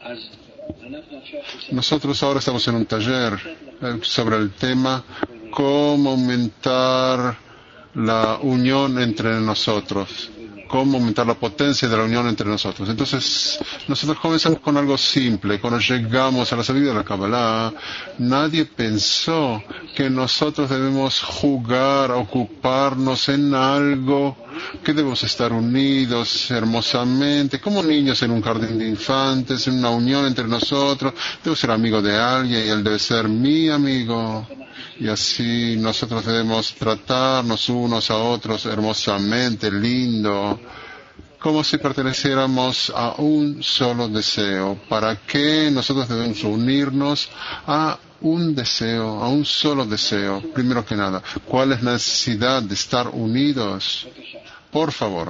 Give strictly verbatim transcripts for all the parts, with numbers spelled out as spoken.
Nosotros ahora estamos en un taller eh, sobre el tema cómo aumentar la unión entre nosotros, cómo aumentar la potencia de la unión entre nosotros. Entonces, nosotros comenzamos con algo simple. Cuando llegamos a la salida de la Kabbalah, nadie pensó que nosotros debemos jugar, ocuparnos en algo, que debemos estar unidos hermosamente, como niños en un jardín de infantes, en una unión entre nosotros. Debo ser amigo de alguien y él debe ser mi amigo. Y así nosotros debemos tratarnos unos a otros hermosamente, lindo, como si perteneciéramos a un solo deseo. ¿Para qué nosotros debemos unirnos a un deseo, a un solo deseo? Primero que nada, ¿cuál es la necesidad de estar unidos? Por favor,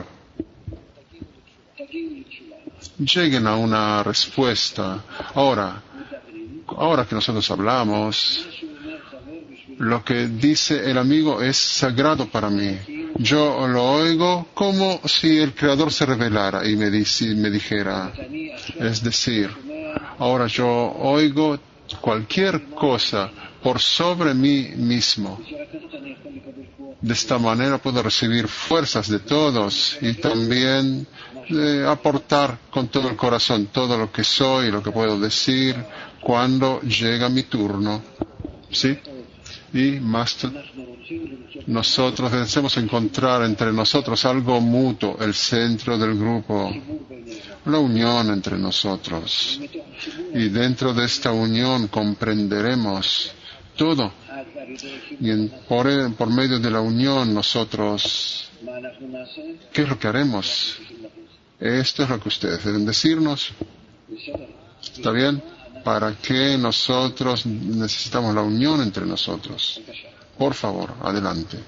lleguen a una respuesta. Ahora, ahora que nosotros hablamos, lo que dice el amigo es sagrado para mí. Yo lo oigo como si el Creador se revelara y me, dice, me dijera. Es decir, ahora yo oigo cualquier cosa por sobre mí mismo. De esta manera puedo recibir fuerzas de todos y también eh, aportar con todo el corazón todo lo que soy, lo que puedo decir cuando llega mi turno. ¿Sí? Y más nosotros debemos encontrar entre nosotros algo mutuo, el centro del grupo, la unión entre nosotros. Y dentro de esta unión comprenderemos todo. Y en, por, por medio de la unión nosotros, ¿qué es lo que haremos? Esto es lo que ustedes deben decirnos. ¿Está bien? ¿Para qué nosotros necesitamos la unión entre nosotros? Por favor, adelante.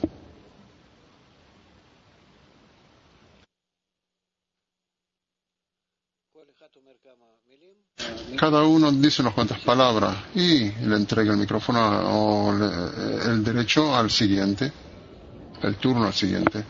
Cada uno dice unas cuantas palabras y le entrega el micrófono o le, el derecho al siguiente, el turno al siguiente.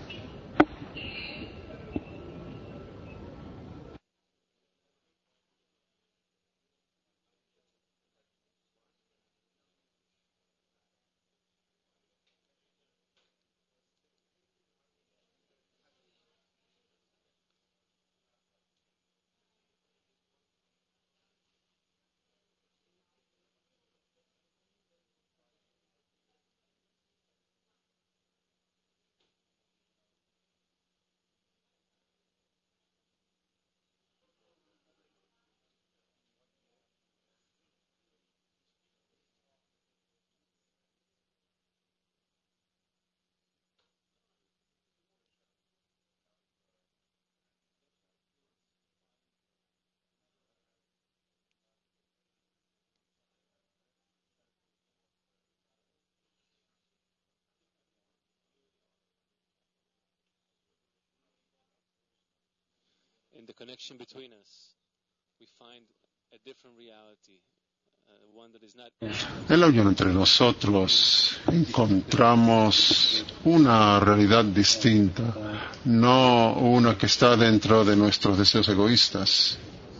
In the connection between us, we find a different reality, uh, one that is not. En la unión entre nosotros encontramos una realidad distinta, no una que está dentro de nuestros deseos egoístas.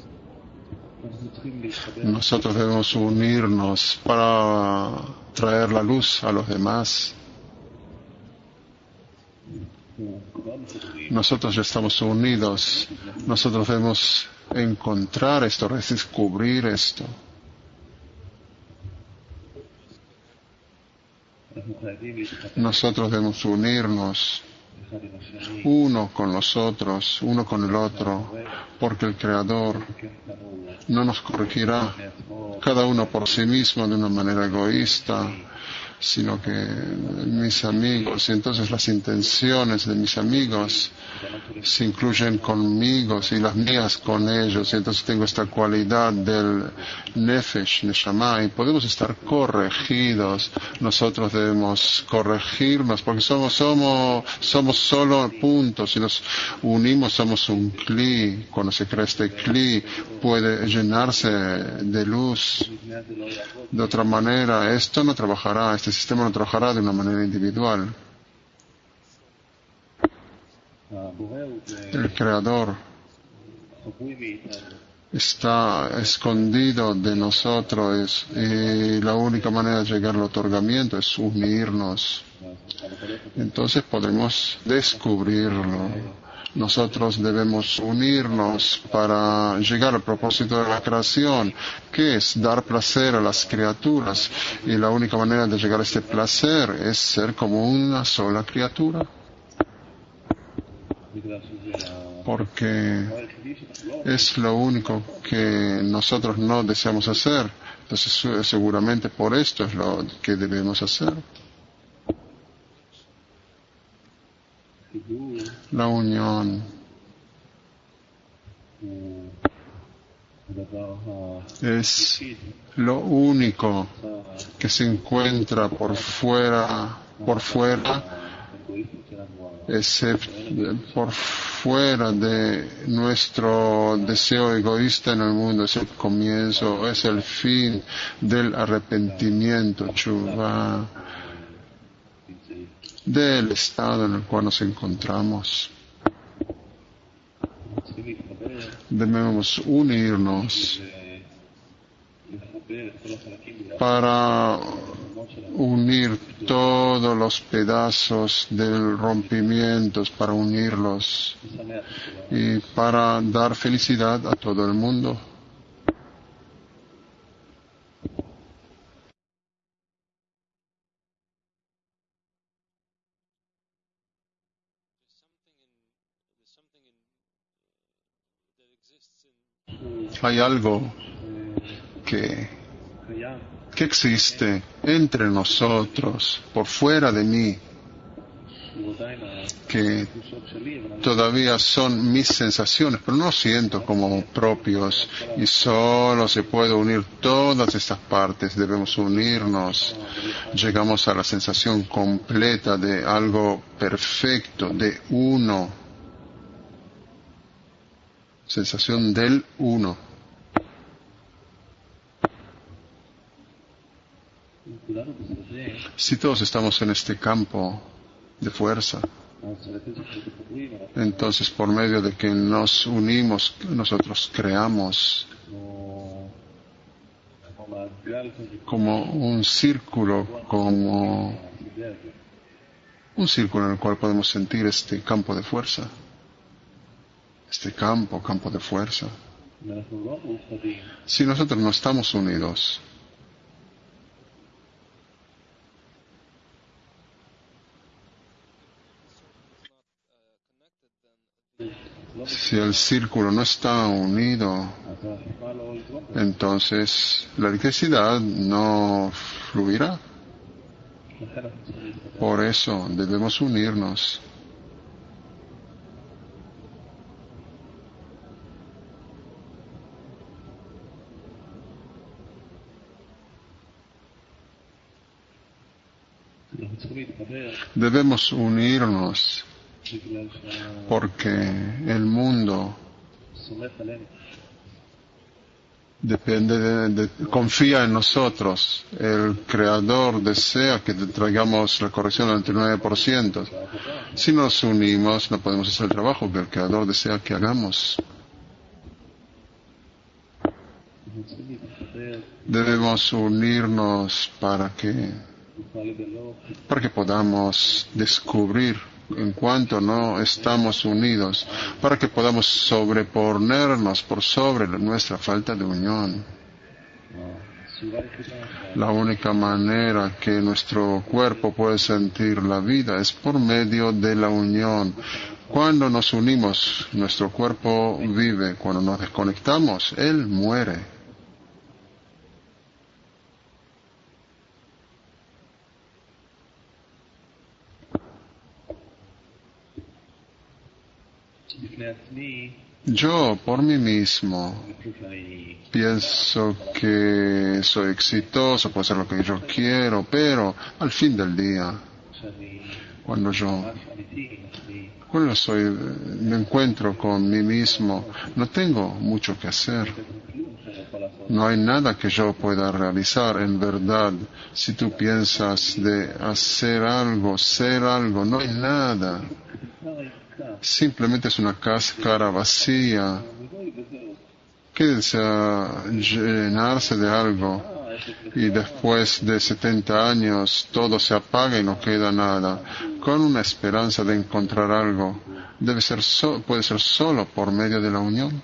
Nosotros debemos unirnos para traer la luz a los demás. Nosotros ya estamos unidos, nosotros debemos encontrar esto, descubrir esto. Nosotros debemos unirnos uno con los otros, uno con el otro, porque el Creador no nos corregirá cada uno por sí mismo de una manera egoísta, sino que mis amigos, y entonces las intenciones de mis amigos se incluyen conmigo y las mías con ellos, y entonces tengo esta cualidad del Nefesh, Neshama, y podemos estar corregidos. Nosotros debemos corregirnos, porque somos, somos, somos solo puntos, si nos unimos somos un Kli. Cuando se crea este Kli puede llenarse de luz. De otra manera, esto no trabajará, este sistema no trabajará de una manera individual. El Creador está escondido de nosotros y la única manera de llegar al otorgamiento es unirnos. Entonces podremos descubrirlo. Nosotros debemos unirnos para llegar al propósito de la creación, que es dar placer a las criaturas. Y la única manera de llegar a este placer es ser como una sola criatura. Porque es lo único que nosotros no deseamos hacer. Entonces seguramente por esto es lo que debemos hacer. La unión es lo único que se encuentra por fuera, por fuera, excepto por fuera de nuestro deseo egoísta en el mundo. Es el comienzo, es el fin del arrepentimiento, Chuvá, del estado en el cual nos encontramos. Debemos unirnos para unir todos los pedazos del rompimiento, para unirlos y para dar felicidad a todo el mundo. Hay algo que, que existe entre nosotros, por fuera de mí, que todavía son mis sensaciones, pero no siento como propios, y solo se puede unir todas estas partes. Debemos unirnos. Llegamos a la sensación completa de algo perfecto, de uno. Sensación del uno. Si todos estamos en este campo de fuerza, entonces por medio de que nos unimos, nosotros creamos como un círculo, como un círculo en el cual podemos sentir este campo de fuerza. Este campo, campo de fuerza. Si nosotros no estamos unidos, si el círculo no está unido, entonces la electricidad no fluirá. Por eso debemos unirnos. Debemos unirnos porque el mundo depende de, de, confía en nosotros. El Creador desea que traigamos la corrección del noventa y nueve por ciento. Si nos unimos, no podemos hacer el trabajo que el Creador desea que hagamos. Debemos unirnos para que para que podamos descubrir en cuanto no estamos unidos, para que podamos sobreponernos por sobre nuestra falta de unión. La única manera que nuestro cuerpo puede sentir la vida es por medio de la unión. Cuando nos unimos, nuestro cuerpo vive. Cuando nos desconectamos, él muere. Yo, por mí mismo, pienso que soy exitoso, puedo hacer lo que yo quiero, pero al fin del día, cuando yo, cuando soy, me encuentro con mí mismo, no tengo mucho que hacer. No hay nada que yo pueda realizar en verdad. Si tú piensas de hacer algo, ser algo, no hay nada. Simplemente es una cáscara vacía que desea llenarse de algo y después de setenta años todo se apaga y no queda nada, con una esperanza de encontrar algo, debe ser so- puede ser solo por medio de la unión.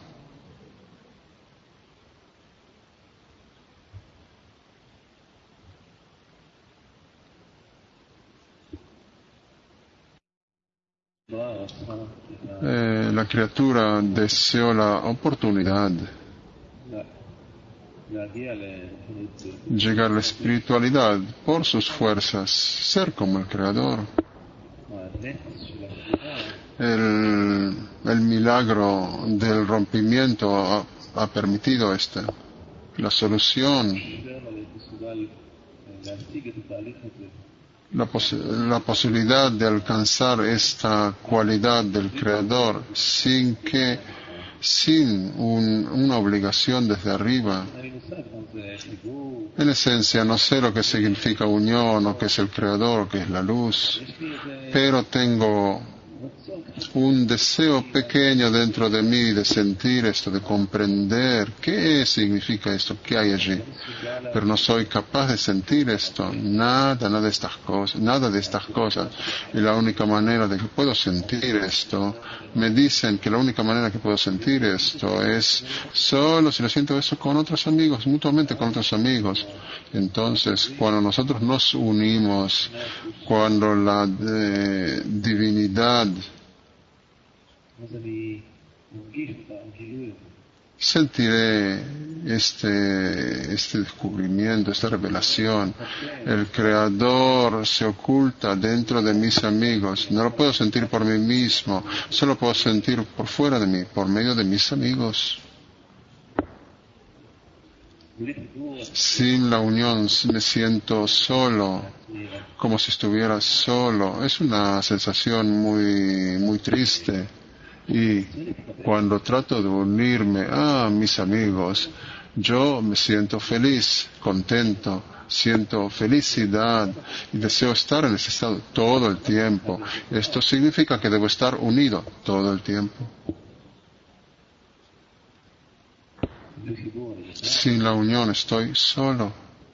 Eh, la criatura deseó la oportunidad llegar a la espiritualidad por sus fuerzas, ser como el Creador. El, el milagro del rompimiento ha, ha permitido esto. La solución, la, pos la posibilidad de alcanzar esta cualidad del Creador sin que, sin un, una obligación desde arriba. En esencia, no sé lo que significa unión, o qué es el Creador, o qué es la luz, pero tengo un deseo pequeño dentro de mí de sentir esto, de comprender qué significa esto, qué hay allí. Pero no soy capaz de sentir esto, nada, nada de estas cosas, nada de estas cosas. Y la única manera de que puedo sentir esto, me dicen que la única manera que puedo sentir esto es solo si lo siento eso con otros amigos, mutuamente con otros amigos. Entonces, cuando nosotros nos unimos, cuando la eh, divinidad sentiré este, este descubrimiento, esta revelación. El Creador se oculta dentro de mis amigos. No lo puedo sentir por mí mismo, solo puedo sentir por fuera de mí, por medio de mis amigos. Sin la unión me siento solo, como si estuviera solo. Es una sensación muy, muy triste. Y cuando trato de unirme a mis amigos, yo me siento feliz, contento, siento felicidad y deseo estar en ese estado todo el tiempo. Esto significa que debo estar unido todo el tiempo. Sin la unión estoy solo.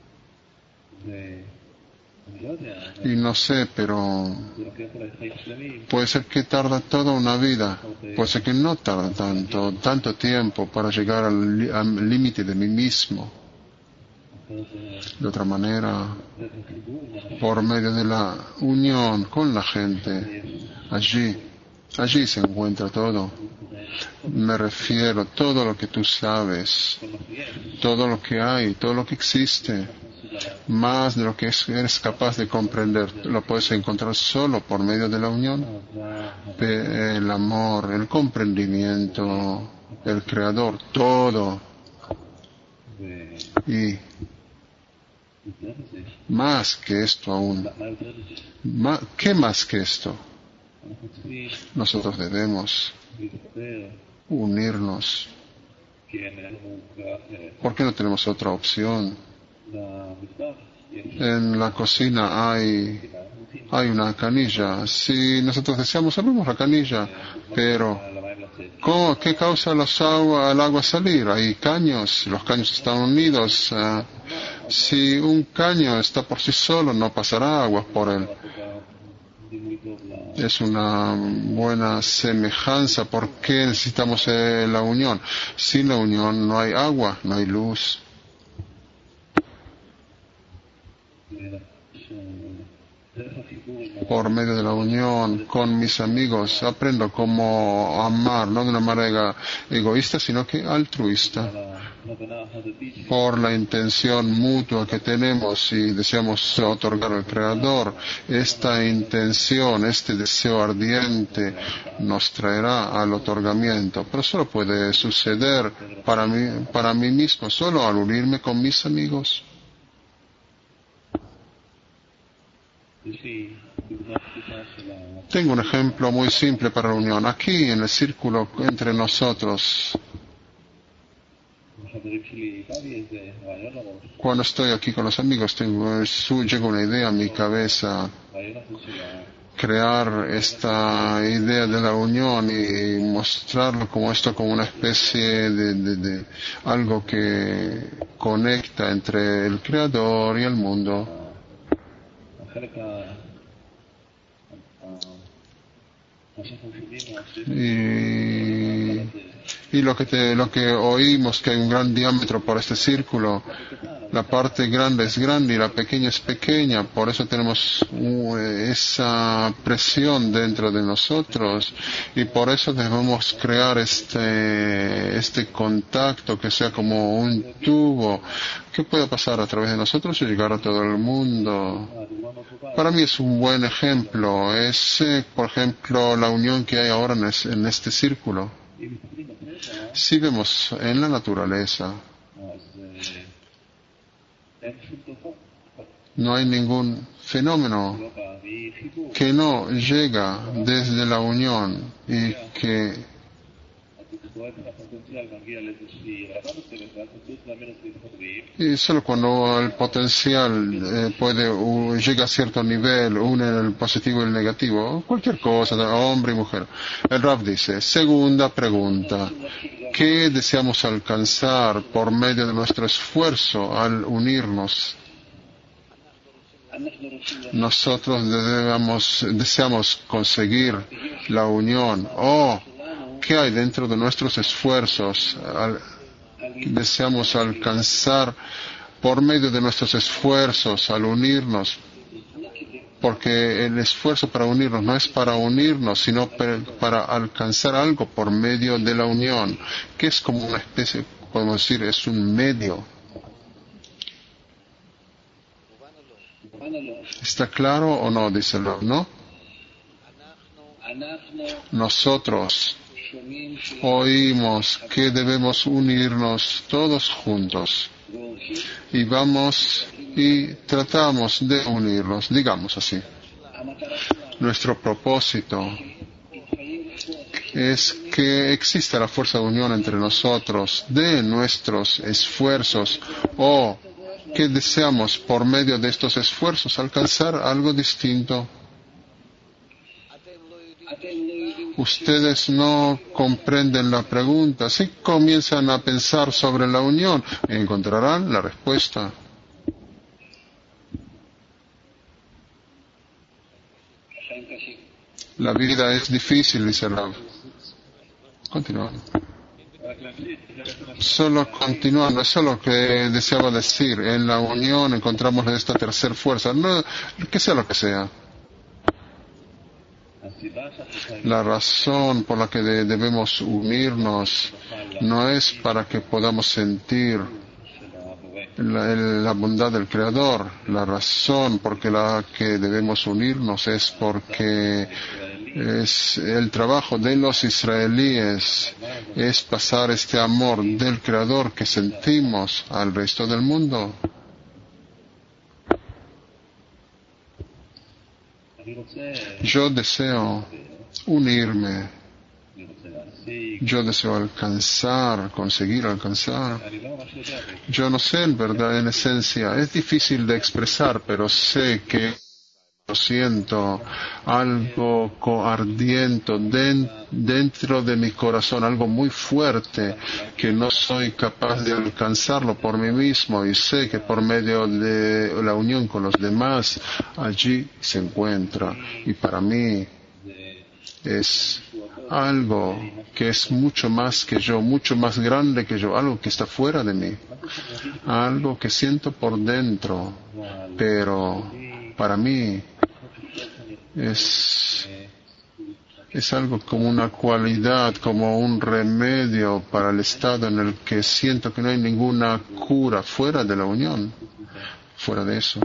Y no sé, pero puede ser que tarda toda una vida, puede ser que no tarda tanto, tanto tiempo para llegar al al límite de mí mismo. De otra manera, por medio de la unión con la gente, allí, allí se encuentra todo. Me refiero a todo lo que tú sabes, todo lo que hay, todo lo que existe. Más de lo que eres capaz de comprender, lo puedes encontrar solo por medio de la unión. El amor, el comprendimiento, el Creador, todo. Y más que esto aún, más, ¿qué más que esto? Nosotros debemos unirnos. ¿Por qué no tenemos otra opción? En la cocina hay, hay una canilla. Si nosotros deseamos, abrimos la canilla. Pero, ¿cómo, ¿qué causa los agua, el agua salir? Hay caños, los caños están unidos. Uh, si un caño está por sí solo, no pasará agua por él. Es una buena semejanza. ¿Por qué necesitamos eh, la unión? Sin la unión no hay agua, no hay luz. Por medio de la unión con mis amigos aprendo cómo amar, no de una manera egoísta, sino que altruista. Por la intención mutua que tenemos y deseamos otorgar al Creador, esta intención, este deseo ardiente nos traerá al otorgamiento, pero solo puede suceder para mí, para mí mismo, solo al unirme con mis amigos. Tengo un ejemplo muy simple para la unión. Aquí en el círculo entre nosotros, cuando estoy aquí con los amigos, tengo, llega una idea a mi cabeza crear esta idea de la unión y mostrarlo como esto como una especie de, de, de algo que conecta entre el creador y el mundo. Y, y lo que te, lo que oímos, que hay un gran diámetro por este círculo, la parte grande es grande y la pequeña es pequeña, por eso tenemos uh, esa presión dentro de nosotros y por eso debemos crear este, este contacto que sea como un tubo que pueda pasar a través de nosotros y llegar a todo el mundo. Para mí es un buen ejemplo, es eh, por ejemplo la unión que hay ahora en, es, en este círculo. Si vemos en la naturaleza, no hay ningún fenómeno que no llega desde la unión y que y solo cuando el potencial eh, puede uh, llega a cierto nivel, une el positivo y el negativo, cualquier cosa, hombre y mujer. El Rav dice, segunda pregunta, ¿qué deseamos alcanzar por medio de nuestro esfuerzo al unirnos? Nosotros debemos, deseamos conseguir la unión. Oh, ¿qué hay dentro de nuestros esfuerzos? Al, deseamos alcanzar por medio de nuestros esfuerzos al unirnos, porque el esfuerzo para unirnos no es para unirnos, sino para alcanzar algo por medio de la unión, que es como una especie, podemos decir, es un medio. ¿Está claro o no? Dice el Rav, ¿no? Nosotros oímos que debemos unirnos todos juntos y vamos y tratamos de unirnos, digamos así. Nuestro propósito es que exista la fuerza de unión entre nosotros, de nuestros esfuerzos, o que deseamos por medio de estos esfuerzos alcanzar algo distinto. Ustedes no comprenden la pregunta. Si comienzan a pensar sobre la unión, encontrarán la respuesta. La vida es difícil, dice Rav. Continuando. Solo continuando, eso es lo que deseaba decir. En la unión encontramos esta tercera fuerza, no, que sea lo que sea. La razón por la que de, debemos unirnos no es para que podamos sentir la, la bondad del Creador. La razón por la que debemos unirnos es porque es el trabajo de los israelíes, es pasar este amor del Creador que sentimos al resto del mundo. Yo deseo unirme, yo deseo alcanzar, conseguir alcanzar. Yo no sé en verdad, en esencia, es difícil de expresar, pero sé que lo siento, algo ardiente dentro de mi corazón, algo muy fuerte que no soy capaz de alcanzarlo por mí mismo y sé que por medio de la unión con los demás allí se encuentra y para mí es algo que es mucho más que yo, mucho más grande que yo, algo que está fuera de mí, algo que siento por dentro, pero para mí es, es algo como una cualidad, como un remedio para el estado en el que siento que no hay ninguna cura fuera de la unión, fuera de eso.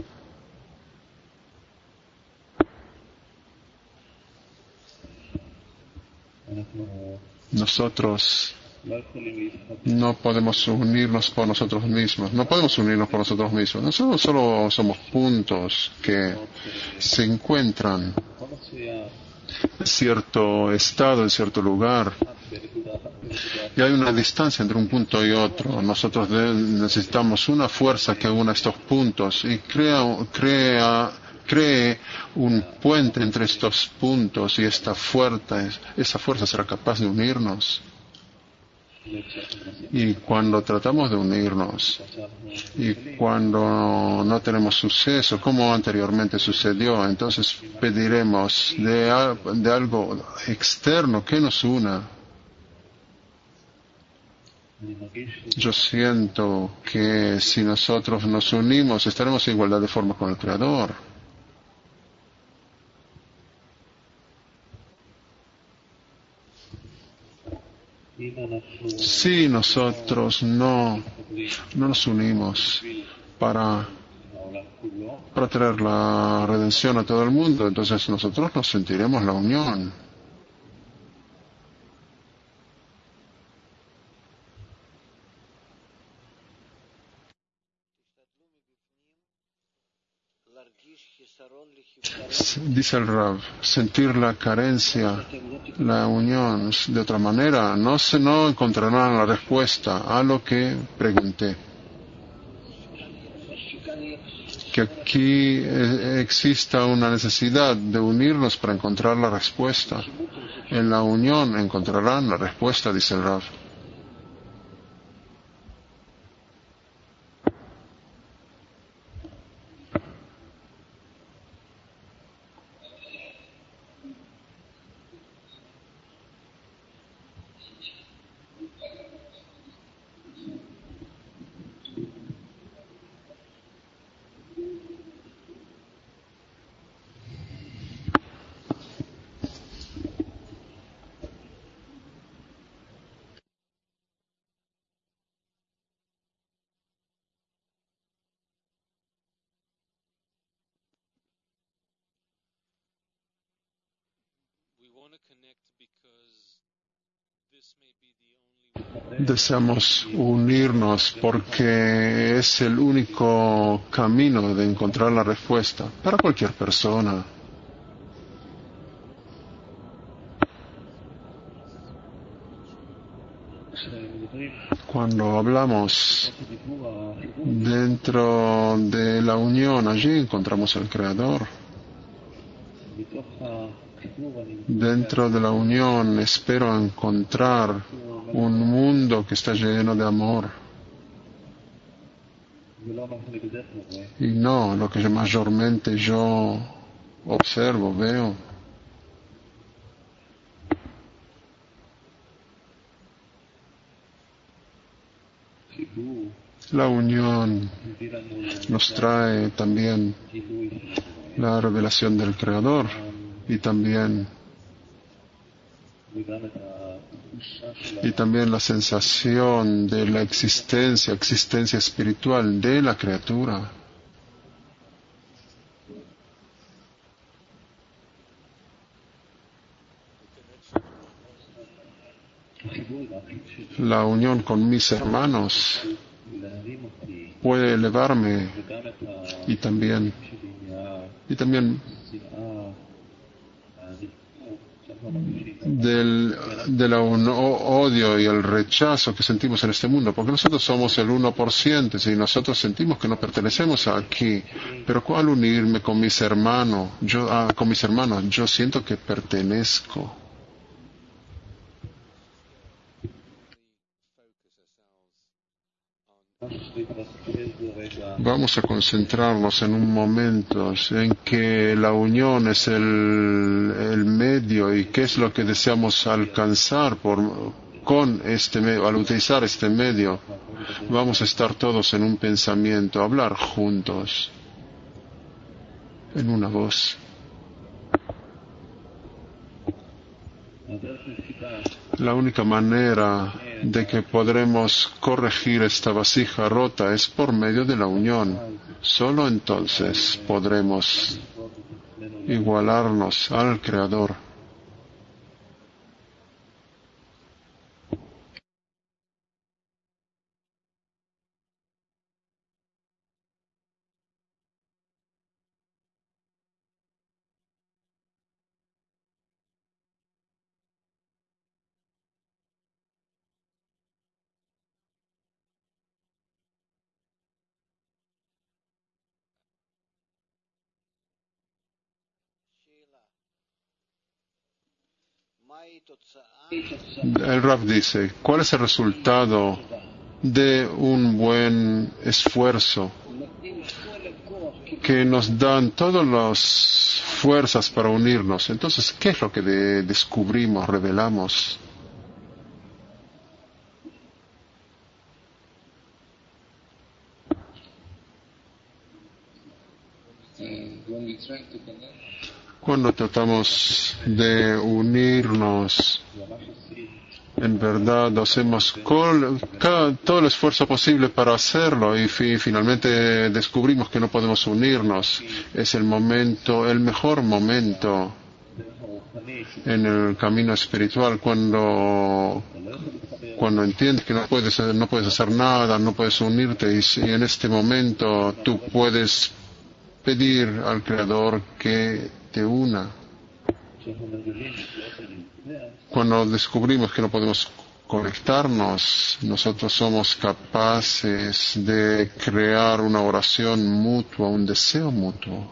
Nosotros no podemos unirnos por nosotros mismos, no podemos unirnos por nosotros mismos, nosotros solo somos puntos que se encuentran en cierto estado, en cierto lugar, y hay una distancia entre un punto y otro. Nosotros necesitamos una fuerza que una estos puntos y crea, crea cree un puente entre estos puntos y esta fuerza, esa fuerza será capaz de unirnos. Y cuando tratamos de unirnos y cuando no tenemos suceso, como anteriormente sucedió, entonces pediremos de, de algo externo que nos una. Yo siento que si nosotros nos unimos estaremos en igualdad de forma con el Creador. Si nosotros no, no nos unimos para, para traer la redención a todo el mundo, entonces nosotros nos sentiremos la unión. Dice el Rav, sentir la carencia, la unión, de otra manera no se no encontrarán la respuesta a lo que pregunté. Que aquí exista una necesidad de unirnos para encontrar la respuesta. En la unión encontrarán la respuesta, dice el Rav. Deseamos unirnos porque es el único camino de encontrar la respuesta para cualquier persona. Cuando hablamos dentro de la unión, allí encontramos al Creador. Dentro de la unión espero encontrar un mundo que está lleno de amor. Y no lo que mayormente yo observo, veo. La unión nos trae también la revelación del Creador y también y también la sensación de la existencia, existencia espiritual de la criatura. La unión con mis hermanos puede elevarme y también y también del, del odio y el rechazo que sentimos en este mundo, porque nosotros somos el uno por ciento y nosotros sentimos que no pertenecemos aquí, pero ¿cuál unirme con mis hermanos? Yo, ah, con mis hermanos, yo siento que pertenezco. Vamos a concentrarnos en un momento en que la unión es el, el medio y qué es lo que deseamos alcanzar por, con este medio, al utilizar este medio. Vamos a estar todos en un pensamiento, hablar juntos, en una voz. La única manera de que podremos corregir esta vasija rota es por medio de la unión. Solo entonces podremos igualarnos al Creador. El Rav dice, ¿cuál es el resultado de un buen esfuerzo que nos dan todas las fuerzas para unirnos? Entonces, ¿qué es lo que de- descubrimos, revelamos? Cuando tratamos de unirnos, en verdad hacemos col- cada- todo el esfuerzo posible para hacerlo y fi- finalmente descubrimos que no podemos unirnos. Es el momento, el mejor momento en el camino espiritual cuando cuando entiendes que no puedes no puedes hacer nada, no puedes unirte y, si en este momento tú puedes pedir al Creador que te una. Cuando descubrimos que no podemos conectarnos, nosotros somos capaces de crear una oración mutua, un deseo mutuo.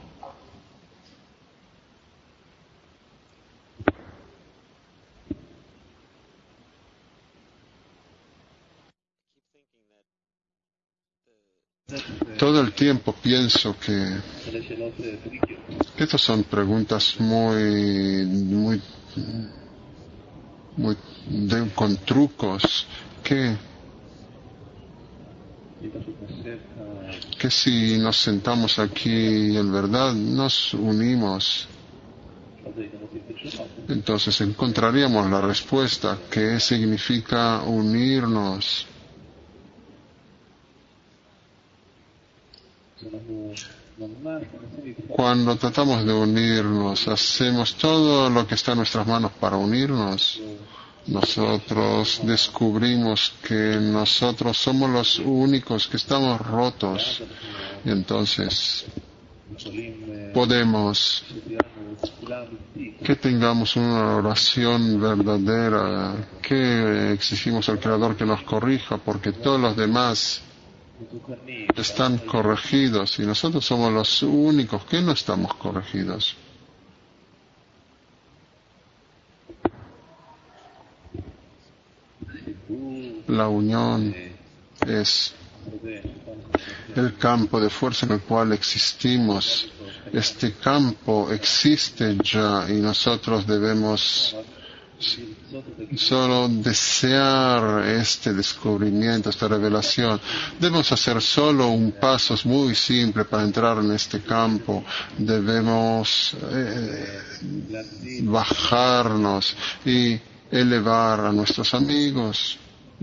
Todo el tiempo pienso que, que estas son preguntas muy, muy, muy de- con trucos que, que si nos sentamos aquí en verdad nos unimos, entonces encontraríamos la respuesta. ¿Qué significa unirnos? Cuando tratamos de unirnos, hacemos todo lo que está en nuestras manos para unirnos. Nosotros descubrimos que nosotros somos los únicos que estamos rotos. Y entonces podemos que tengamos una oración verdadera, que exigimos al Creador que nos corrija, porque todos los demás están corregidos y nosotros somos los únicos que no estamos corregidos. La unión es el campo de fuerza en el cual existimos. Este campo existe ya y nosotros debemos solo desear este descubrimiento, esta revelación. Debemos hacer solo un paso muy simple para entrar en este campo. Debemos eh, bajarnos y elevar a nuestros amigos.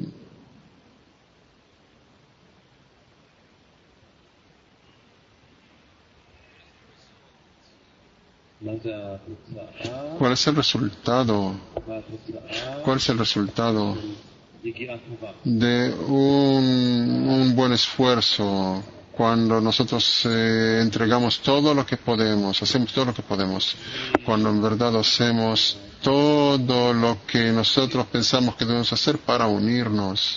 ¿Cuál es el resultado? ¿Cuál es el resultado de un, un buen esfuerzo cuando nosotros eh, entregamos todo lo que podemos, hacemos todo lo que podemos, cuando en verdad hacemos todo lo que nosotros pensamos que debemos hacer para unirnos?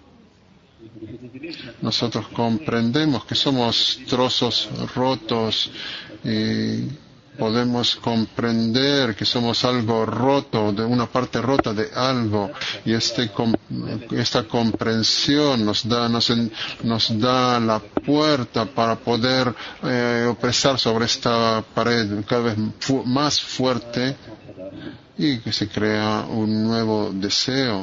Nosotros comprendemos que somos trozos rotos y podemos comprender que somos algo roto, de una parte rota de algo, y este, esta comprensión nos da, nos, nos da la puerta para poder eh, opresar sobre esta pared cada vez fu más fuerte y que se crea un nuevo deseo.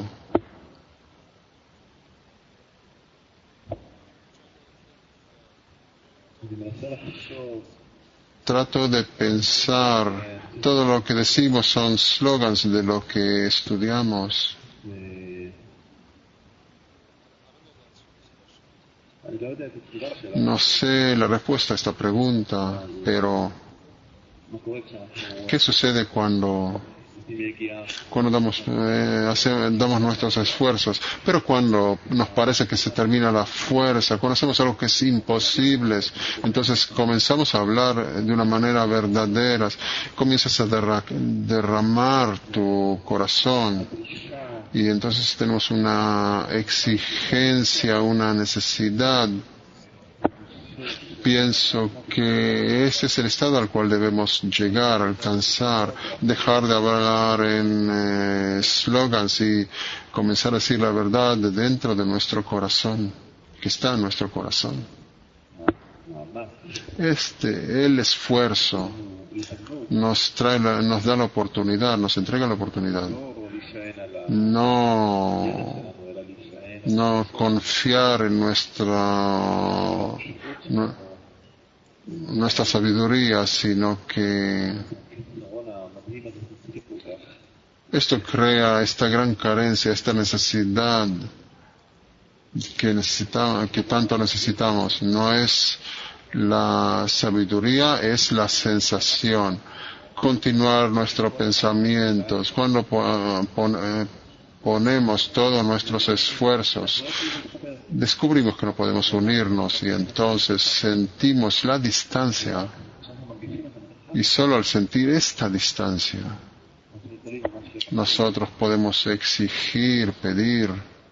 Trato de pensar, todo lo que decimos son slogans de lo que estudiamos. No sé la respuesta a esta pregunta, pero ¿qué sucede cuando cuando damos, eh, hacemos, damos nuestros esfuerzos? Pero cuando nos parece que se termina la fuerza, cuando hacemos algo que es imposible, entonces comenzamos a hablar de una manera verdadera, comienzas a derra derramar tu corazón y entonces tenemos una exigencia, una necesidad pienso que ese es el estado al cual debemos llegar, alcanzar, dejar de hablar en slogans eh, y comenzar a decir la verdad de dentro de nuestro corazón, que está en nuestro corazón. Este, el esfuerzo nos trae, la, nos da la oportunidad, nos entrega la oportunidad. No, no confiar en nuestra, no, nuestra sabiduría, sino que esto crea esta gran carencia, esta necesidad que necesitamos, que tanto necesitamos. No es la sabiduría, es la sensación. Continuar nuestros pensamientos. Cuando pon, ponemos todos nuestros esfuerzos, descubrimos que no podemos unirnos y entonces sentimos la distancia. Y solo al sentir esta distancia, nosotros podemos exigir, pedir.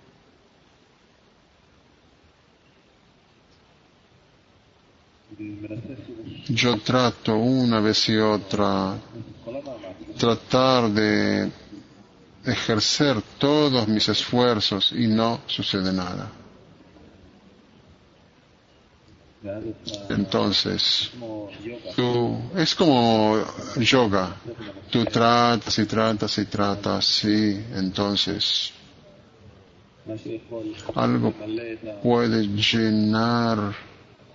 Yo trato una vez y otra tratar de ejercer todos mis esfuerzos y no sucede nada. Entonces, tú, es como yoga, tú tratas y tratas y tratas y entonces algo puede llenar.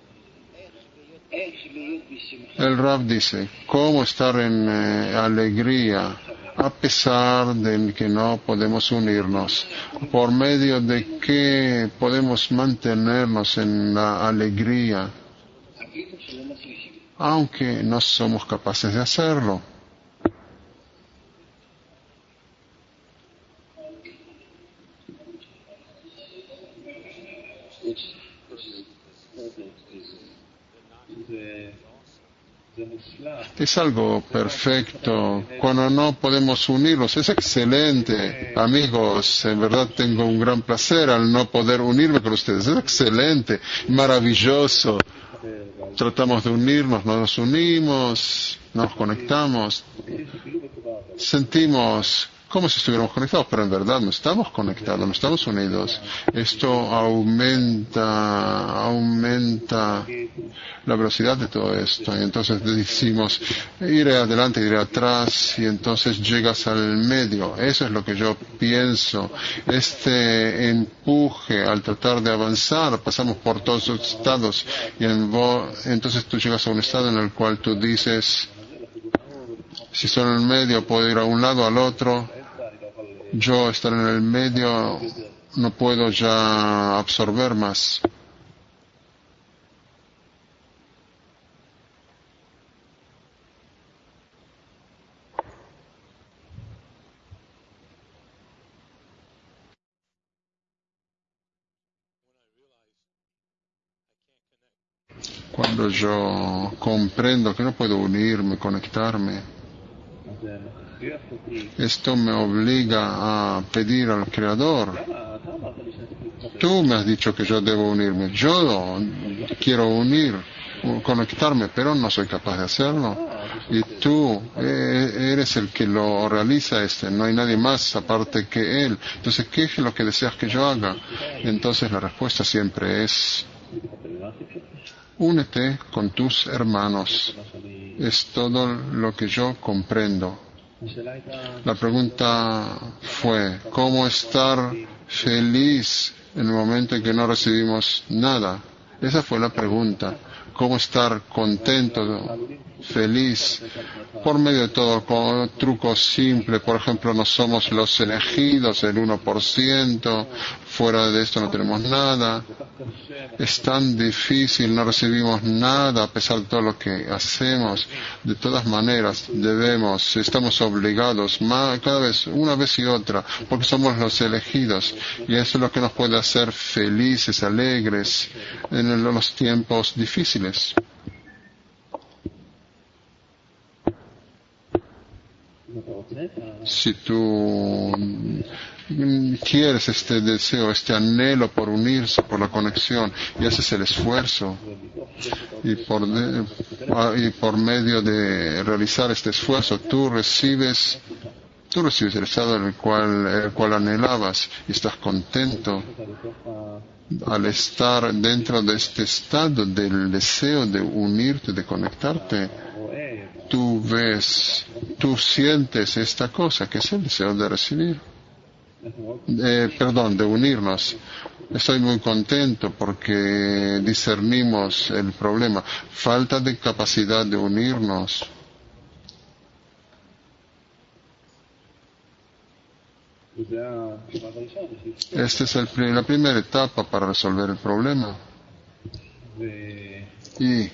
El Rab dice, ¿cómo estar en eh, alegría a pesar de que no podemos unirnos? ¿Por medio de qué podemos mantenernos en la alegría, aunque no somos capaces de hacerlo? Es algo perfecto. Cuando no podemos unirnos, es excelente. Amigos, en verdad tengo un gran placer al no poder unirme con ustedes. Es excelente, maravilloso. Tratamos de unirnos, no nos unimos, nos conectamos. Sentimos como si estuviéramos conectados, pero en verdad no estamos conectados, no estamos unidos. Esto aumenta, aumenta la velocidad de todo esto. Y entonces decimos, iré adelante, iré atrás, y entonces llegas al medio. Eso es lo que yo pienso. Este empuje al tratar de avanzar, pasamos por todos los estados, y en vo- entonces tú llegas a un estado en el cual tú dices, si estoy en el medio, puedo ir a un lado, al otro. Yo estar en el medio, no puedo ya absorber más. Cuando yo comprendo que no puedo unirme, conectarme, esto me obliga a pedir al Creador. Tú me has dicho que yo debo unirme. Yo quiero unir, conectarme, pero no soy capaz de hacerlo. Y tú eres el que lo realiza este. No hay nadie más aparte que Él. Entonces, ¿qué es lo que deseas que yo haga? Entonces la respuesta siempre es, únete con tus hermanos. Es todo lo que yo comprendo. La pregunta fue, ¿cómo estar feliz en el momento en que no recibimos nada? Esa fue la pregunta. ¿Cómo estar contento, feliz? Por medio de todo, con trucos simples. Por ejemplo, no somos los elegidos, el uno por ciento. Fuera de esto no tenemos nada. Es tan difícil, no recibimos nada a pesar de todo lo que hacemos. De todas maneras, debemos, estamos obligados, más, cada vez, una vez y otra, porque somos los elegidos. Y eso es lo que nos puede hacer felices, alegres en los tiempos difíciles. Si tú quieres este deseo, este anhelo por unirse, por la conexión, y haces el esfuerzo, y por, de, y por medio de realizar este esfuerzo tú recibes tú recibes el estado en el cual, el cual anhelabas y estás contento al estar dentro de este estado del deseo de unirte, de conectarte. Tú ves, tú sientes esta cosa que es el deseo de recibir. Eh, perdón, de unirnos. Estoy muy contento porque discernimos el problema. Falta de capacidad de unirnos. Esta es el, la primera etapa para resolver el problema. Y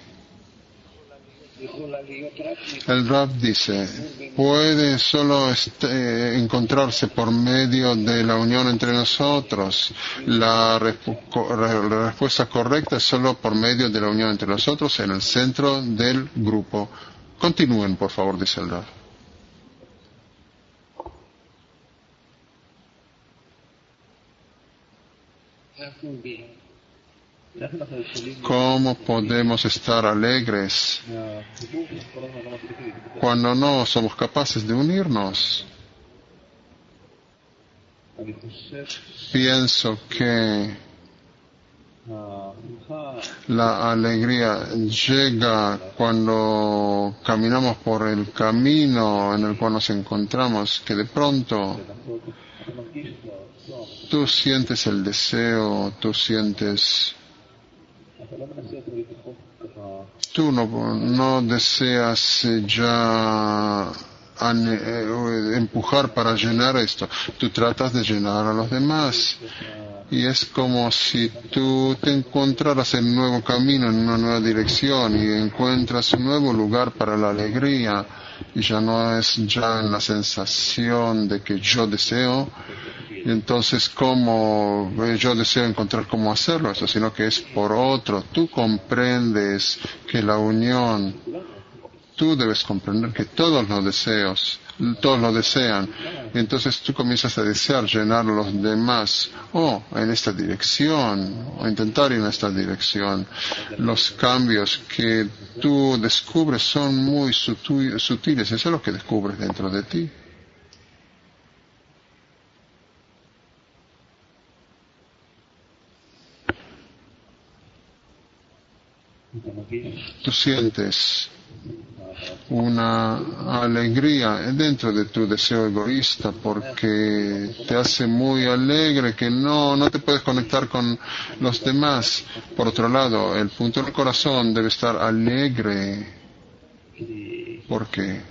el Rab dice, puede solo este, encontrarse por medio de la unión entre nosotros. La, la respuesta correcta es solo por medio de la unión entre nosotros en el centro del grupo. Continúen, por favor, dice el Rab. ¿Cómo podemos estar alegres cuando no somos capaces de unirnos? Pienso que la alegría llega cuando caminamos por el camino en el cual nos encontramos, que de pronto tú sientes el deseo, tú sientes... Tú no, no deseas ya empujar para llenar esto. Tú tratas de llenar a los demás. Y es como si tú te encontraras en un nuevo camino, en una nueva dirección, y encuentras un nuevo lugar para la alegría. Y ya no es ya en la sensación de que yo deseo, y entonces como yo deseo encontrar cómo hacerlo, eso, sino que es por otro. Tú comprendes que la unión, tú debes comprender que todos los deseos, todos lo desean. Y entonces tú comienzas a desear llenar a los demás, o en esta dirección, o intentar ir en esta dirección. Los cambios que tú descubres son muy sutiles, eso es lo que descubres dentro de ti. Tú sientes una alegría dentro de tu deseo egoísta porque te hace muy alegre que no, no te puedes conectar con los demás. Por otro lado, el punto del corazón debe estar alegre porque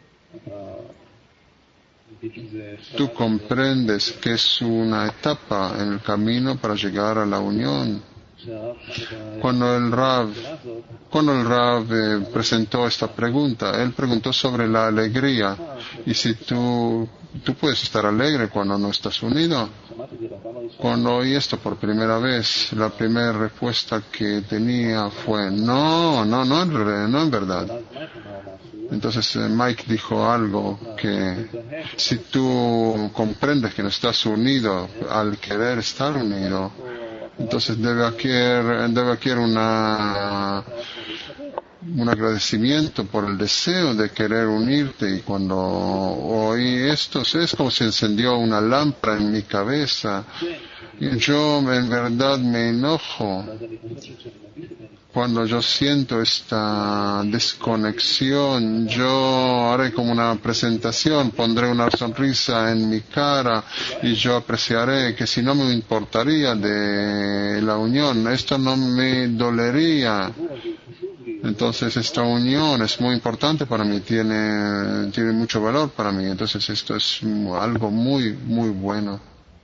tú comprendes que es una etapa en el camino para llegar a la unión. Cuando el Rav, cuando el Rav eh, presentó esta pregunta, él preguntó sobre la alegría. Y si tú, tú puedes estar alegre cuando no estás unido. Cuando oí esto por primera vez, la primera respuesta que tenía fue, no, no, no, en, no en verdad. Entonces eh, Mike dijo algo que si tú comprendes que no estás unido al querer estar unido, entonces debe adquirir, debe adquirir una, un agradecimiento por el deseo de querer unirte. Y cuando oí esto, es como si encendió una lámpara en mi cabeza. Y yo en verdad me enojo cuando yo siento esta desconexión. Yo haré como una presentación, pondré una sonrisa en mi cara y yo apreciaré que si no me importaría de la unión, esto no me dolería. Entonces esta unión es muy importante para mí, tiene, tiene mucho valor para mí. Entonces esto es algo muy, muy bueno.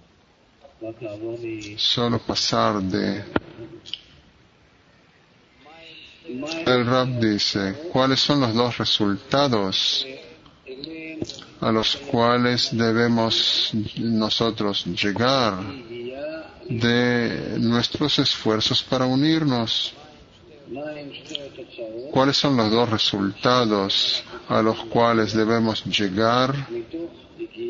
Solo pasar de... El Rab dice, ¿cuáles son los dos resultados a los cuales debemos nosotros llegar de nuestros esfuerzos para unirnos? ¿Cuáles son los dos resultados a los cuales debemos llegar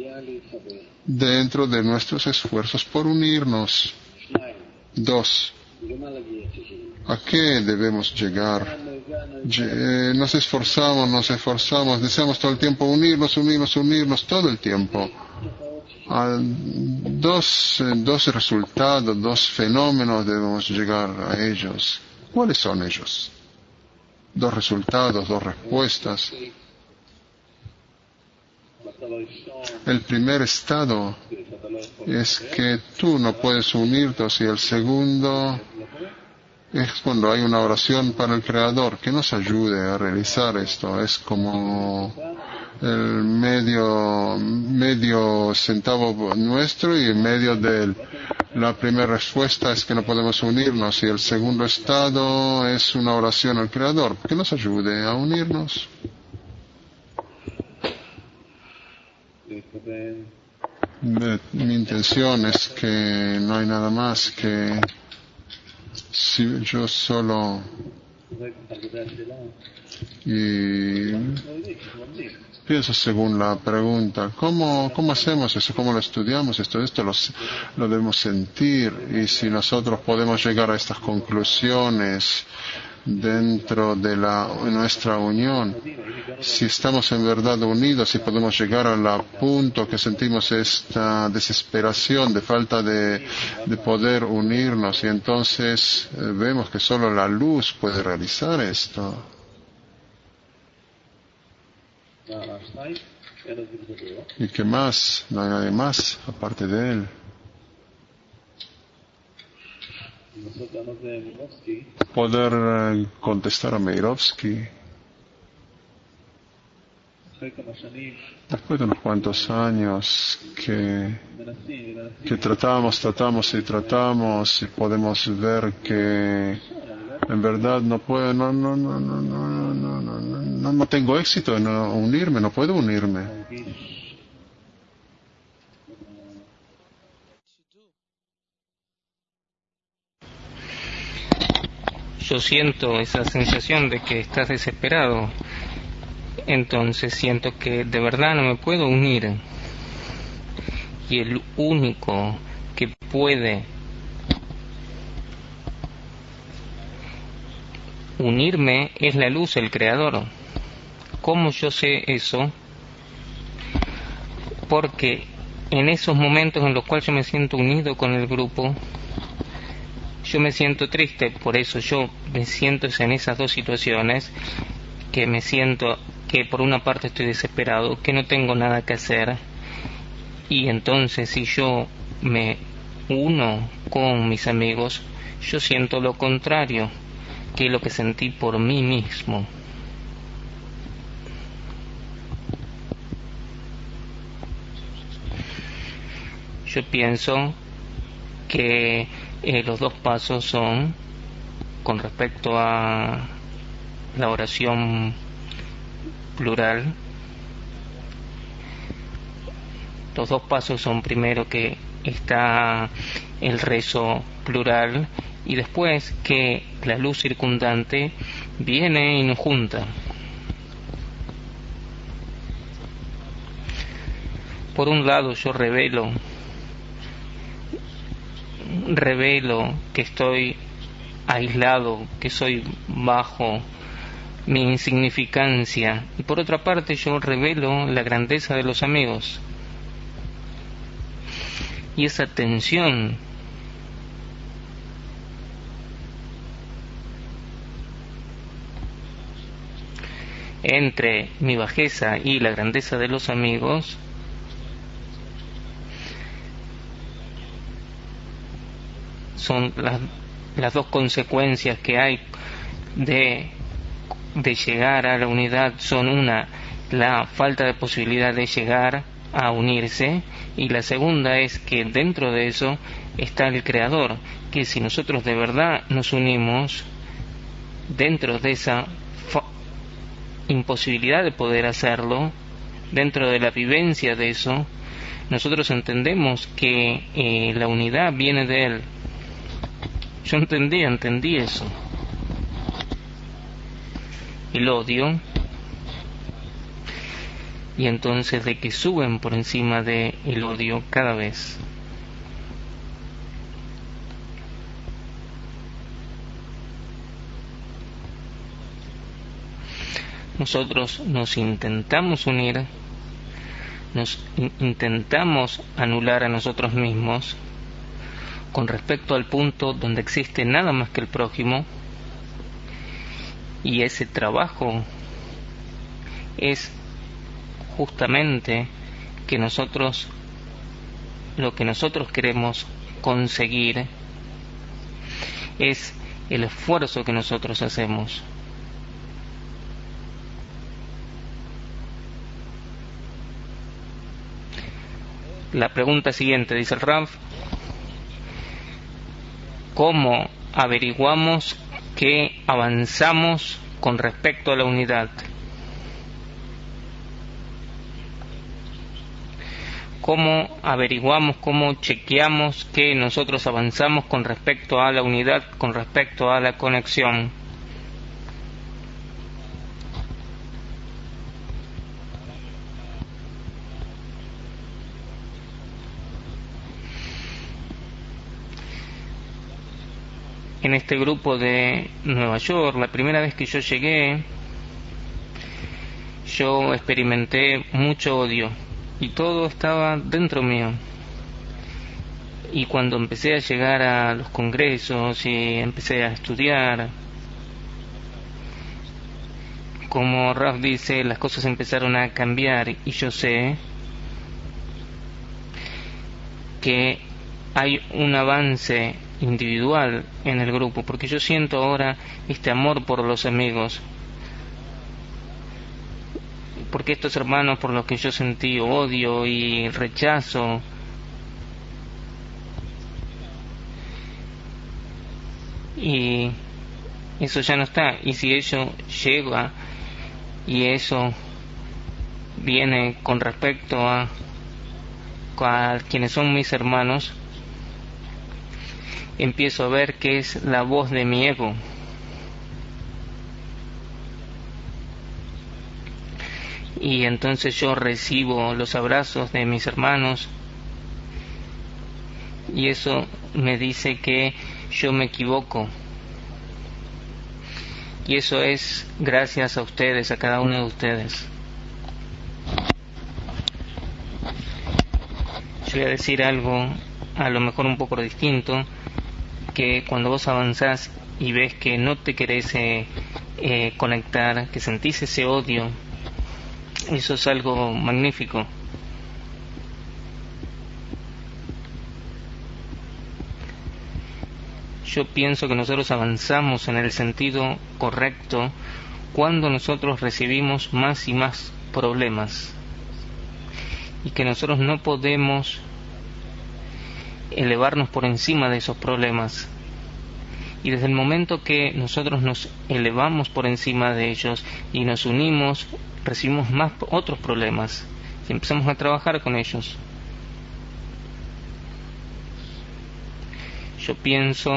dentro de nuestros esfuerzos por unirnos? Dos. ¿A qué debemos llegar? Eh, nos esforzamos, nos esforzamos, deseamos todo el tiempo unirnos, unirnos, unirnos, todo el tiempo. A dos, dos resultados, dos fenómenos debemos llegar a ellos. ¿Cuáles son ellos? Dos resultados, dos respuestas. El primer estado es que tú no puedes unirte, y el segundo es cuando hay una oración para el Creador que nos ayude a realizar esto. Es como el medio, medio centavo nuestro y el medio de la primera respuesta es que no podemos unirnos y el segundo estado es una oración al Creador que nos ayude a unirnos. Mi intención es que no hay nada más que si yo solo y pienso según la pregunta, ¿cómo, cómo hacemos eso? ¿Cómo lo estudiamos? Esto, esto lo, lo debemos sentir y si nosotros podemos llegar a estas conclusiones dentro de la, nuestra unión, si estamos en verdad unidos, si podemos llegar al punto que sentimos esta desesperación de falta de, de poder unirnos y entonces eh, vemos que solo la luz puede realizar esto. ¿Y qué más? No hay nadie más aparte de él. Poder eh, contestar a Meirovsky. Después de unos cuantos años que, que tratamos, tratamos y tratamos y podemos ver que en verdad no puedo, no, no, no, no, no, no, no, no, no, no tengo éxito en unirme, no puedo unirme. Yo siento esa sensación de que estás desesperado, entonces siento que de verdad no me puedo unir y el único que puede unirme es la luz, el Creador. ¿Cómo yo sé eso? Porque en esos momentos en los cuales yo me siento unido con el grupo, yo me siento triste, por eso yo me siento en esas dos situaciones, que me siento que por una parte estoy desesperado, que no tengo nada que hacer, y entonces si yo me uno con mis amigos, yo siento lo contrario, que es lo que sentí por mí mismo. Yo pienso que eh, los dos pasos son, con respecto a la oración plural, los dos pasos son primero que está el rezo plural y después que la luz circundante viene y nos junta. Por un lado yo revelo revelo que estoy aislado, que soy bajo, mi insignificancia, y por otra parte yo revelo la grandeza de los amigos. Y esa tensión entre mi bajeza y la grandeza de los amigos son las, las dos consecuencias que hay de, de llegar a la unidad. Son una, la falta de posibilidad de llegar a unirse, y la segunda es que dentro de eso está el Creador, que si nosotros de verdad nos unimos, dentro de esa imposibilidad de poder hacerlo, dentro de la vivencia de eso, nosotros entendemos que eh, la unidad viene de Él. Yo entendí, entendí eso. El odio, y entonces de que suben por encima de el odio cada vez. nosotros nos intentamos unir, nos in- intentamos anular a nosotros mismos con respecto al punto donde existe nada más que el prójimo, y ese trabajo es justamente que nosotros, lo que nosotros queremos conseguir es el esfuerzo que nosotros hacemos. La pregunta siguiente, dice el Rav: ¿cómo averiguamos que avanzamos con respecto a la unidad? ¿Cómo averiguamos, cómo chequeamos que nosotros avanzamos con respecto a la unidad, con respecto a la conexión? En este grupo de Nueva York, la primera vez que yo llegué, yo experimenté mucho odio y todo estaba dentro mío. Y cuando empecé a llegar a los congresos y empecé a estudiar, como Raf dice, las cosas empezaron a cambiar, y yo sé que hay un avance individual en el grupo, porque yo siento ahora este amor por los amigos, porque estos hermanos por los que yo sentí odio y rechazo, y eso ya no está. Y si eso llega y eso viene con respecto a, a quienes son mis hermanos, empiezo a ver que es la voz de mi ego. Y entonces yo recibo los abrazos de mis hermanos, y eso me dice que yo me equivoco. Y eso es gracias a ustedes, a cada uno de ustedes. Yo voy a decir algo a lo mejor un poco distinto, que cuando vos avanzás y ves que no te querés eh, eh, conectar, que sentís ese odio, eso es algo magnífico. Yo pienso que nosotros avanzamos en el sentido correcto cuando nosotros recibimos más y más problemas, y que nosotros no podemos elevarnos por encima de esos problemas. Y desde el momento que nosotros nos elevamos por encima de ellos y nos unimos, recibimos más otros problemas y empezamos a trabajar con ellos. Yo pienso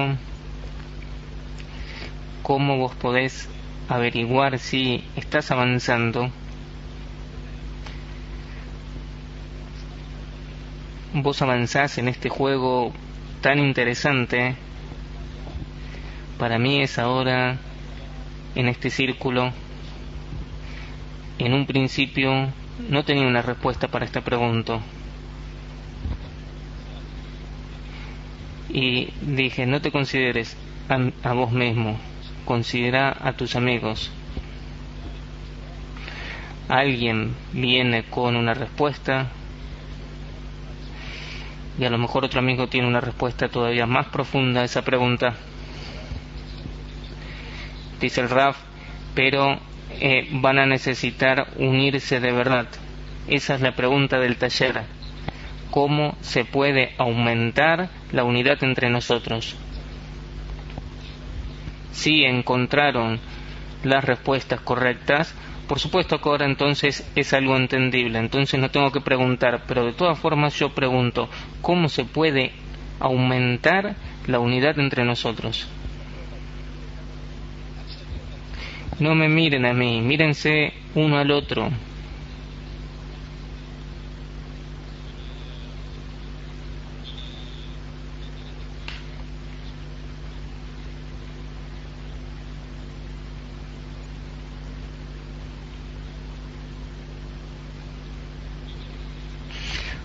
cómo vos podés averiguar si estás avanzando. Vos avanzás en este juego tan interesante. Para mí es ahora, en este círculo, en un principio no tenía una respuesta para esta pregunta. Y dije, no te consideres a, a vos mismo, considera a tus amigos. Alguien viene con una respuesta, y a lo mejor otro amigo tiene una respuesta todavía más profunda a esa pregunta. Dice el Raf, pero eh, van a necesitar unirse de verdad. Esa es la pregunta del taller. ¿Cómo se puede aumentar la unidad entre nosotros? Si encontraron las respuestas correctas, por supuesto que ahora entonces es algo entendible, entonces no tengo que preguntar, pero de todas formas yo pregunto, ¿cómo se puede aumentar la unidad entre nosotros? No me miren a mí, mírense uno al otro.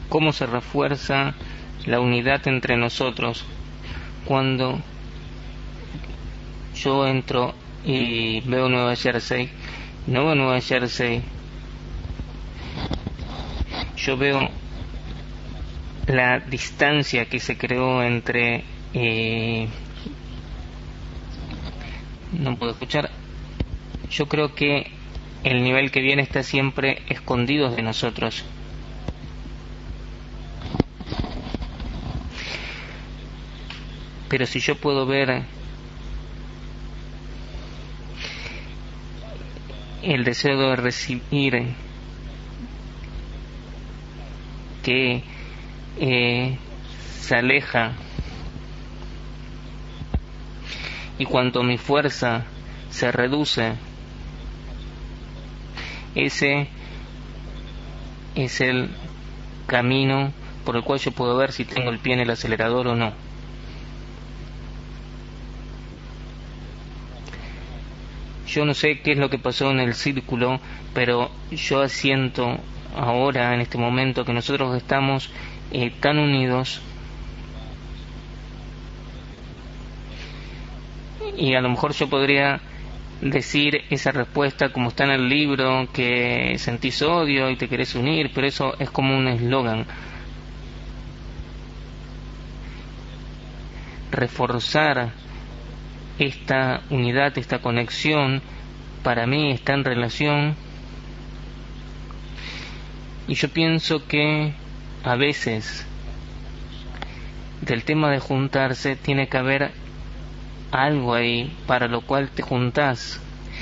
cómo se refuerza la unidad entre nosotros cuando yo entro y veo Nueva Jersey. No veo Nueva Jersey, yo veo la distancia que se creó entre eh, no puedo escuchar. Yo creo que el nivel que viene está siempre escondido de nosotros. Pero si yo puedo ver el deseo de recibir que eh, se aleja, y cuanto mi fuerza se reduce, ese es el camino por el cual yo puedo ver si tengo el pie en el acelerador o no. Yo no sé qué es lo que pasó en el círculo, pero yo siento ahora, en este momento, que nosotros estamos eh, tan unidos, y a lo mejor yo podría decir esa respuesta como está en el libro, que sentís odio y te querés unir, pero eso es como un eslogan. Reforzar esta unidad, esta conexión, para mí está en relación, y yo pienso que a veces del tema de juntarse tiene que haber algo ahí para lo cual te juntás.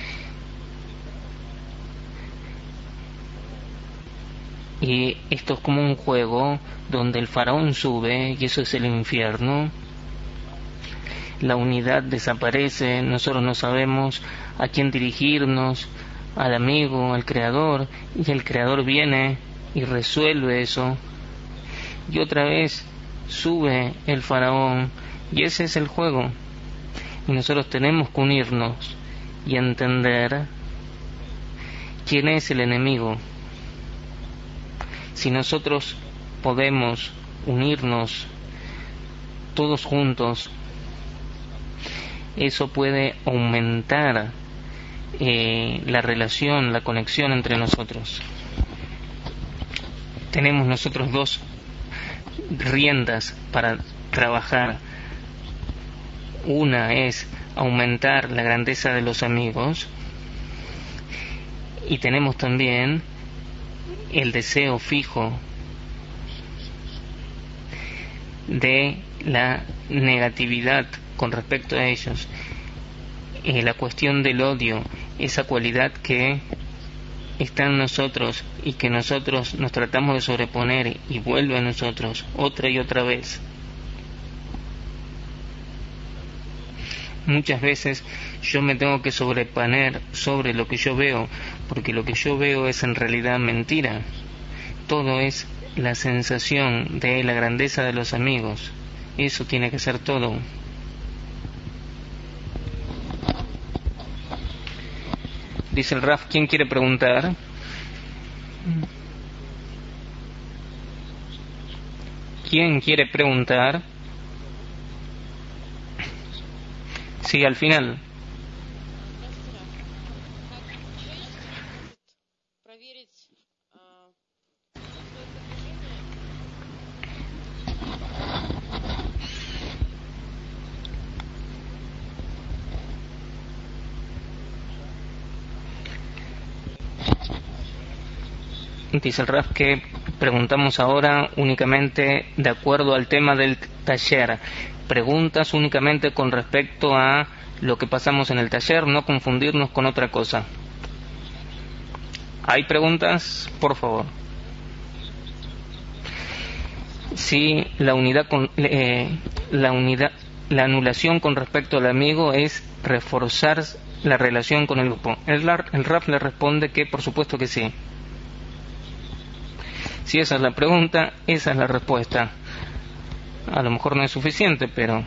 Y esto es como un juego donde el faraón sube y eso es el infierno. La unidad desaparece, nosotros no sabemos a quién dirigirnos, al amigo, al creador, y el creador viene y resuelve eso, y otra vez sube el faraón, y ese es el juego. Y nosotros tenemos que unirnos y entender quién es el enemigo. Si nosotros podemos unirnos todos juntos, eso puede aumentar eh, la relación, la conexión entre nosotros. Tenemos nosotros dos riendas para trabajar. Una es aumentar la grandeza de los amigos, y tenemos también el deseo fijo de la negatividad con respecto a ellos, eh, la cuestión del odio, esa cualidad que está en nosotros y que nosotros nos tratamos de sobreponer y vuelve a nosotros otra y otra vez. Muchas veces yo me tengo que sobreponer sobre lo que yo veo, porque lo que yo veo es en realidad mentira. Todo es la sensación de la grandeza de los amigos. Eso tiene que ser todo. Dice el Raf, ¿quién quiere preguntar? ¿Quién quiere preguntar? Sí, al final. Dice el Raf que preguntamos ahora únicamente de acuerdo al tema del taller. Preguntas únicamente con respecto a lo que pasamos en el taller, no confundirnos con otra cosa. ¿Hay preguntas? Por favor. Sí, la unidad con eh, la unidad, la anulación con respecto al amigo es reforzar la relación con el grupo. El, el Raf le responde que por supuesto que sí. Si esa es la pregunta, esa es la respuesta. A lo mejor no es suficiente, pero...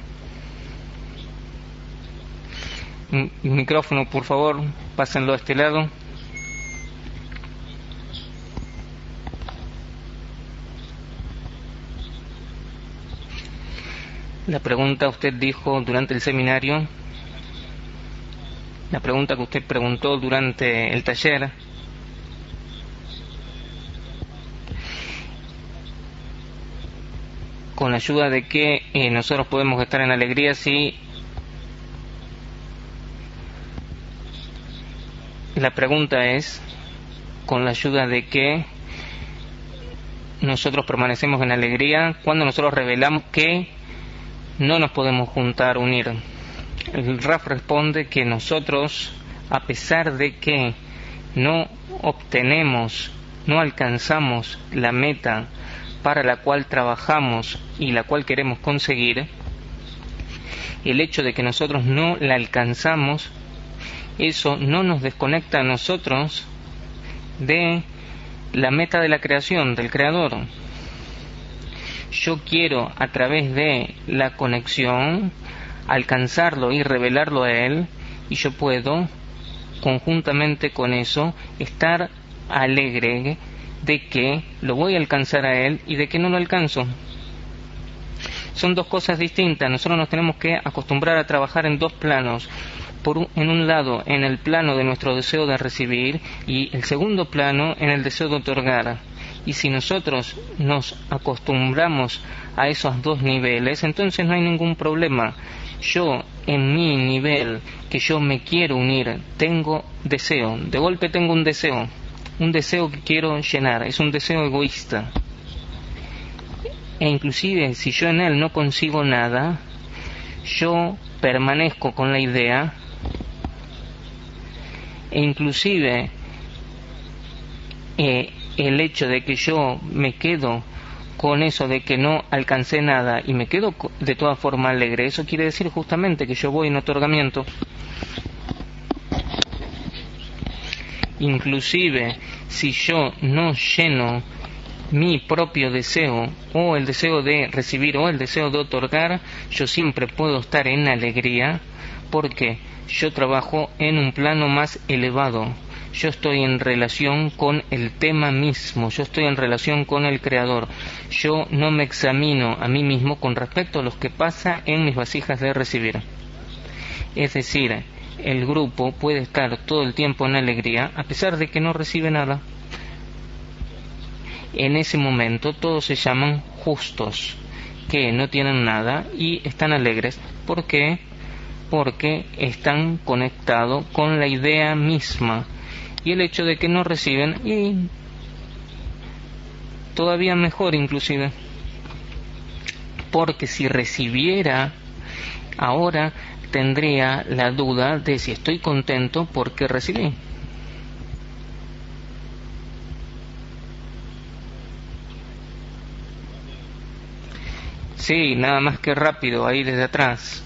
El micrófono, por favor, pásenlo a este lado. La pregunta usted dijo durante el seminario, la pregunta que usted preguntó durante el taller, con la ayuda de que eh, nosotros podemos estar en alegría si la pregunta es con la ayuda de que nosotros permanecemos en alegría cuando nosotros revelamos que no nos podemos juntar, unir. El Raf responde que nosotros, a pesar de que no obtenemos, no alcanzamos la meta para la cual trabajamos y la cual queremos conseguir, el hecho de que nosotros no la alcanzamos, eso no nos desconecta a nosotros de la meta de la creación, del Creador. Yo quiero, a través de la conexión, alcanzarlo y revelarlo a Él, y yo puedo, conjuntamente con eso, estar alegre de que lo voy a alcanzar a Él y de que no lo alcanzo. Son dos cosas distintas. Nosotros nos tenemos que acostumbrar a trabajar en dos planos. Por un, en un lado, en el plano de nuestro deseo de recibir, y el segundo plano, en el deseo de otorgar. Y si nosotros nos acostumbramos a esos dos niveles, entonces no hay ningún problema. Yo, en mi nivel, que yo me quiero unir, tengo deseo. De golpe tengo un deseo. Un deseo que quiero llenar. Es un deseo egoísta. E inclusive, si yo en él no consigo nada, yo permanezco con la idea, e inclusive eh, el hecho de que yo me quedo con eso de que no alcancé nada y me quedo de toda forma alegre, eso quiere decir justamente que yo voy en otorgamiento. Inclusive si yo no lleno mi propio deseo, o el deseo de recibir o el deseo de otorgar, yo siempre puedo estar en alegría, porque yo trabajo en un plano más elevado. Yo estoy en relación con el tema mismo, yo estoy en relación con el Creador. Yo no me examino a mí mismo con respecto a lo que pasa en mis vasijas de recibir. Es decir, el grupo puede estar todo el tiempo en alegría a pesar de que no recibe nada. En ese momento todos se llaman justos, que no tienen nada y están alegres. ¿Por qué? Porque están conectados con la idea misma. Y el hecho de que no reciben, y todavía mejor inclusive, porque si recibiera, ahora tendría la duda de si estoy contento porque recibí. Sí, nada más que rápido, ahí desde atrás.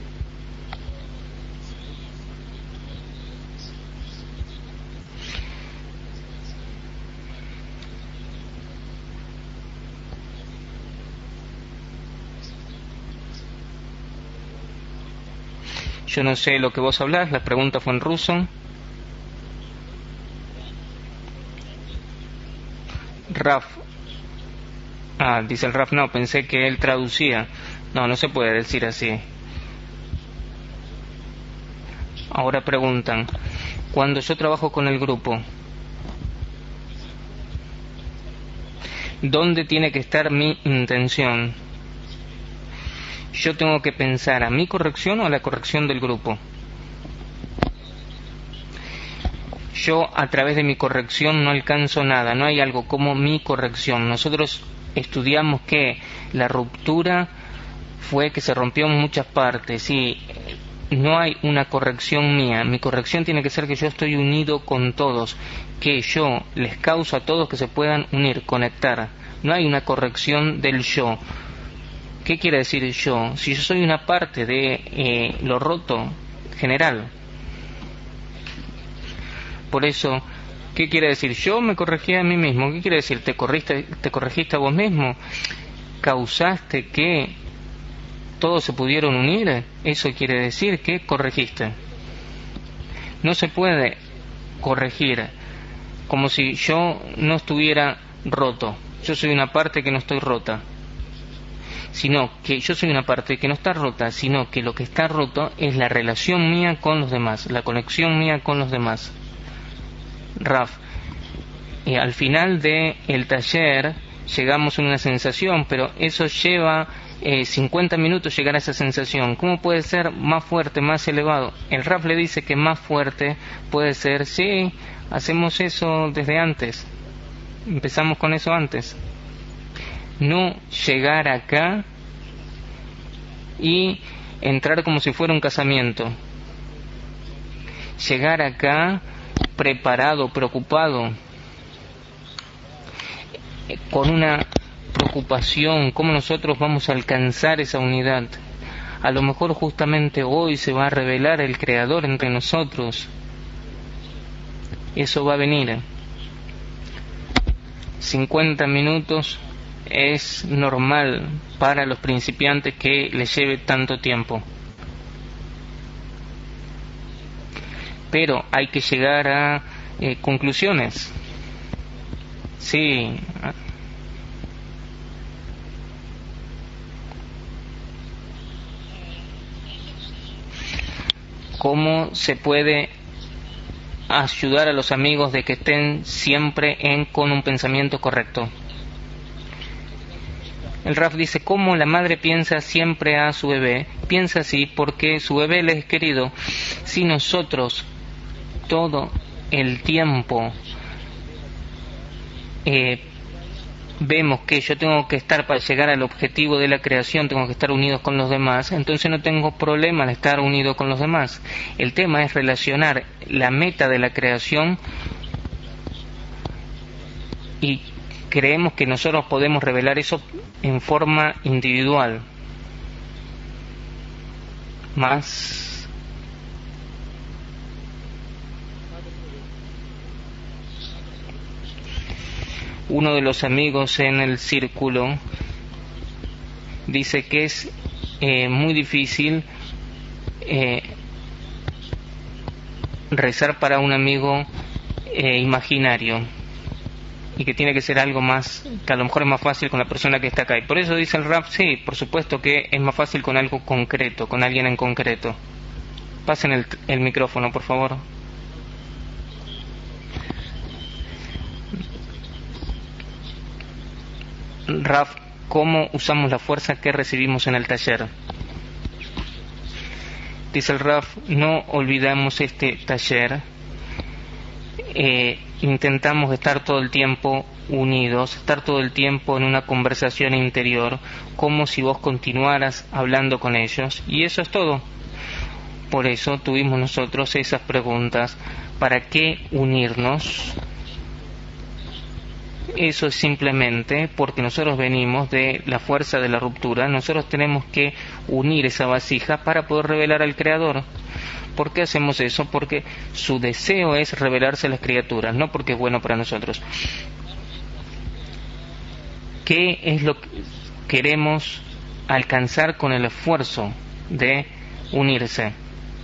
Yo no sé lo que vos hablás, la pregunta fue en ruso. Raf. Ah, dice el Raf, no, pensé que él traducía. No, no se puede decir así. Ahora preguntan, cuando yo trabajo con el grupo, ¿dónde tiene que estar mi intención? Yo tengo que pensar a mi corrección o a la corrección del grupo. Yo a través de mi corrección no alcanzo nada, no hay algo como mi corrección. Nosotros estudiamos que la ruptura fue que se rompió en muchas partes y no hay una corrección mía. Mi corrección tiene que ser que yo estoy unido con todos, que yo les causo a todos que se puedan unir, conectar. No hay una corrección del yo. ¿Qué quiere decir yo? Si yo soy una parte de eh, lo roto general. Por eso, ¿qué quiere decir? Yo me corregí a mí mismo. ¿Qué quiere decir? ¿Te corriste, te corregiste a vos mismo? ¿Causaste que todos se pudieron unir? Eso quiere decir que corregiste. No se puede corregir como si yo no estuviera roto. Yo soy una parte que no estoy rota. sino que yo soy una parte que no está rota, sino que lo que está roto es la relación mía con los demás, la conexión mía con los demás. Raf, eh, al final de el taller llegamos a una sensación, pero eso lleva eh, cincuenta minutos llegar a esa sensación. ¿Cómo puede ser más fuerte, más elevado? El Raf le dice que más fuerte puede ser, sí, hacemos eso desde antes, empezamos con eso antes. No llegar acá y entrar como si fuera un casamiento. Llegar acá preparado, preocupado, con una preocupación, cómo nosotros vamos a alcanzar esa unidad. A lo mejor justamente hoy se va a revelar el Creador entre nosotros. Eso va a venir. cincuenta minutos es normal para los principiantes que les lleve tanto tiempo. Pero hay que llegar a eh, conclusiones. Sí. ¿Cómo se puede ayudar a los amigos de que estén siempre en con un pensamiento correcto? El Raf dice, ¿cómo la madre piensa siempre a su bebé? Piensa así porque su bebé le es querido. Si nosotros todo el tiempo eh, vemos que yo tengo que estar para llegar al objetivo de la creación, tengo que estar unidos con los demás, entonces no tengo problema de estar unido con los demás. El tema es relacionar la meta de la creación y creemos que nosotros podemos revelar eso en forma individual. Más uno de los amigos en el círculo dice que es eh, muy difícil eh, rezar para un amigo eh, imaginario, y que tiene que ser algo más, que a lo mejor es más fácil con la persona que está acá. Y por eso dice el Raf, sí, por supuesto que es más fácil con algo concreto, con alguien en concreto. Pasen el, el micrófono, por favor. Raf, ¿cómo usamos la fuerza que recibimos en el taller? Dice el Raf, no olvidamos este taller. Eh, intentamos estar todo el tiempo unidos, estar todo el tiempo en una conversación interior, como si vos continuaras hablando con ellos, y eso es todo. Por eso tuvimos nosotros esas preguntas. ¿Para qué unirnos? Eso es simplemente porque nosotros venimos de la fuerza de la ruptura. Nosotros tenemos que unir esa vasija para poder revelar al Creador. ¿Por qué hacemos eso? Porque su deseo es revelarse a las criaturas, no porque es bueno para nosotros. ¿Qué es lo que queremos alcanzar con el esfuerzo de unirse?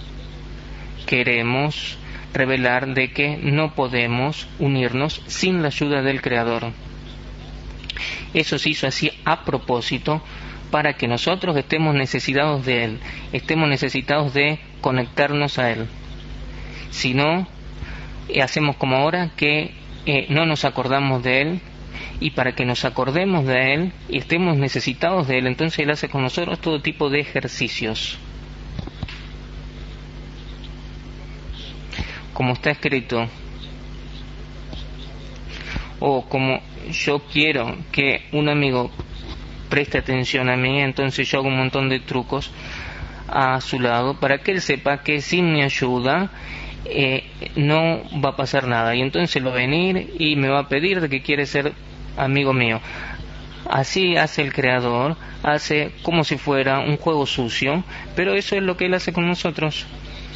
Queremos revelar de que no podemos unirnos sin la ayuda del Creador. Eso se hizo así a propósito, para que nosotros estemos necesitados de Él, estemos necesitados de conectarnos a Él. Si no, eh, hacemos como ahora, que eh, no nos acordamos de Él, y para que nos acordemos de Él y estemos necesitados de Él, entonces Él hace con nosotros todo tipo de ejercicios. Como está escrito, o como yo quiero que un amigo preste atención a mí, entonces yo hago un montón de trucos a su lado para que él sepa que sin mi ayuda eh, no va a pasar nada, y entonces lo va a venir y me va a pedir de que quiere ser amigo mío. Así hace el Creador, hace como si fuera un juego sucio, pero eso es lo que Él hace con nosotros.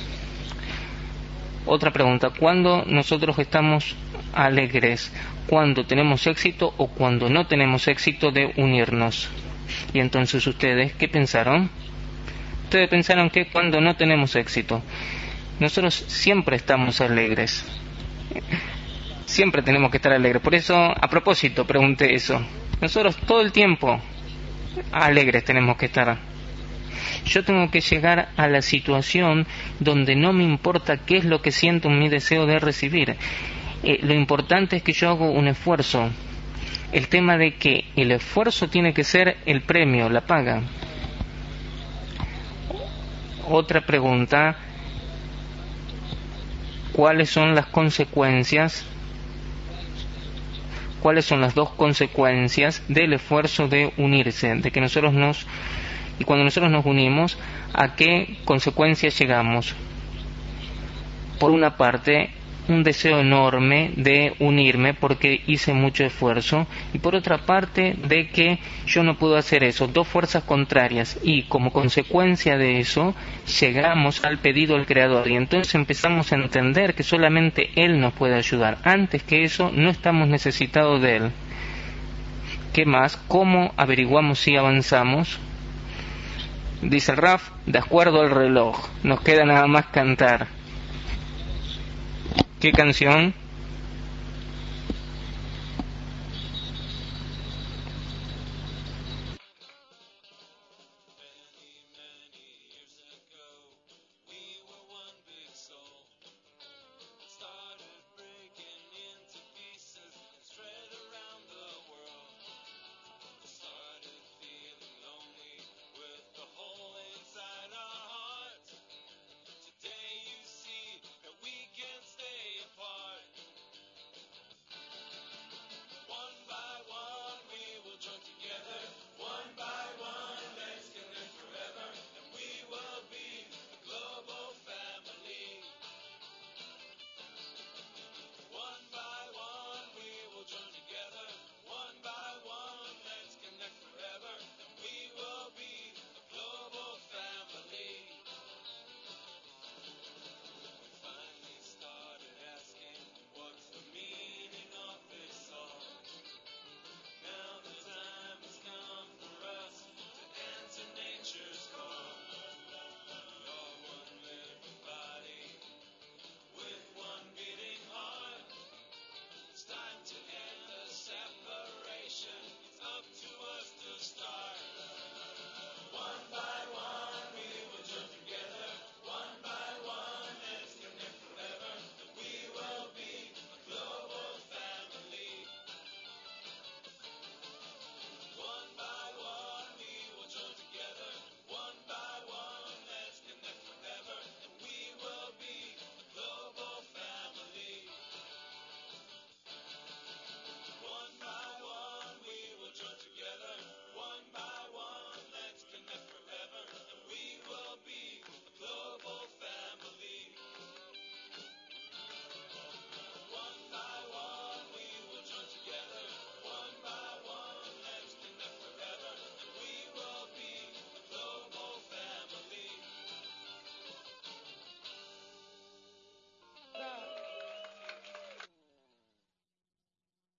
Otra pregunta, ¿cuándo nosotros estamos alegres? ¿Cuándo tenemos éxito o cuando no tenemos éxito de unirnos? Y entonces ustedes, ¿qué pensaron? Ustedes pensaron que cuando no tenemos éxito. Nosotros siempre estamos alegres. Siempre tenemos que estar alegres. Por eso, a propósito, pregunté eso. Nosotros todo el tiempo alegres tenemos que estar. Yo tengo que llegar a la situación donde no me importa qué es lo que siento en mi deseo de recibir. Eh, lo importante es que yo hago un esfuerzo. El tema de que el esfuerzo tiene que ser el premio, la paga. Otra pregunta: ¿cuáles son las consecuencias? ¿Cuáles son las dos consecuencias del esfuerzo de unirse? De que nosotros nos y cuando nosotros nos unimos, ¿a qué consecuencias llegamos? Por una parte, un deseo enorme de unirme porque hice mucho esfuerzo, y por otra parte de que yo no puedo hacer eso, dos fuerzas contrarias, y como consecuencia de eso llegamos al pedido del Creador, y entonces empezamos a entender que solamente Él nos puede ayudar. Antes que eso no estamos necesitados de Él. ¿Qué más? ¿Cómo averiguamos si avanzamos? Dice el Raf, de acuerdo al reloj, nos queda nada más cantar. ¿Qué canción?